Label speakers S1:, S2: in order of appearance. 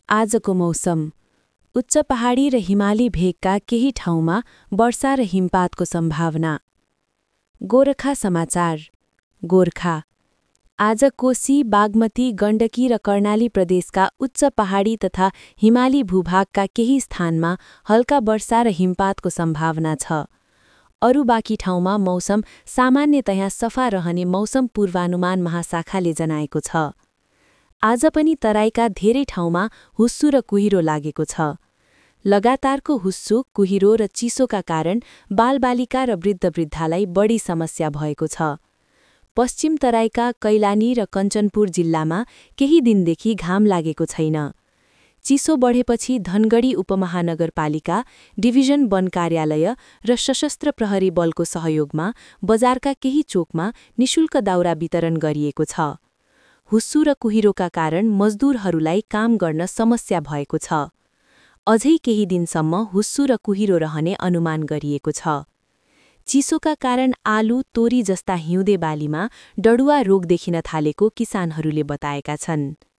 S1: आजको मौसम। उच्च पहाडी र हिमाली भेगका केही ठाउँमा वर्षा र हिमपातको सम्भावना। गोरखा समाचार। गोर्खा। आज कोशी, बागमती, गण्डकी र कर्णाली प्रदेशका उच्च पहाडी तथा हिमाली भूभागका केही स्थानमा हल्का वर्षा र हिमपातको सम्भावना छ। अरू बाँकी ठाउँमा मौसम सामान्यतया सफा रहने मौसम पूर्वानुमान महाशाखाले जनाएको छ। आज पनि तराईका धेरै ठाउँमा हुस्सु र कुहिरो लागेको छ। लगातारको हुस्सु, कुहिरो र चिसोका कारण बालबालिका र वृद्धवृद्धालाई बढी समस्या भएको छ। पश्चिम तराईका कैलानी र कञ्चनपुर जिल्लामा केही दिनदेखि घाम लागेको छैन। चिसो बढेपछि धनगढी उपमहानगरपालिका, डिभिजन वन कार्यालय र सशस्त्र प्रहरी बलको सहयोगमा बजारका केही चोकमा निशुल्क दाउरा वितरण गरिएको छ। हुस्सु र कुहिरोका कारण मजदुरहरूलाई काम गर्न समस्या भएको छ। अझै केही दिनसम्म हुस्सु र कुहिरो रहने अनुमान गरिएको छ। चिसोका कारण आलु, तोरी जस्ता हिउँदे बालीमा डडुवा रोग देखिन थालेको किसानहरूले बताएका छन्।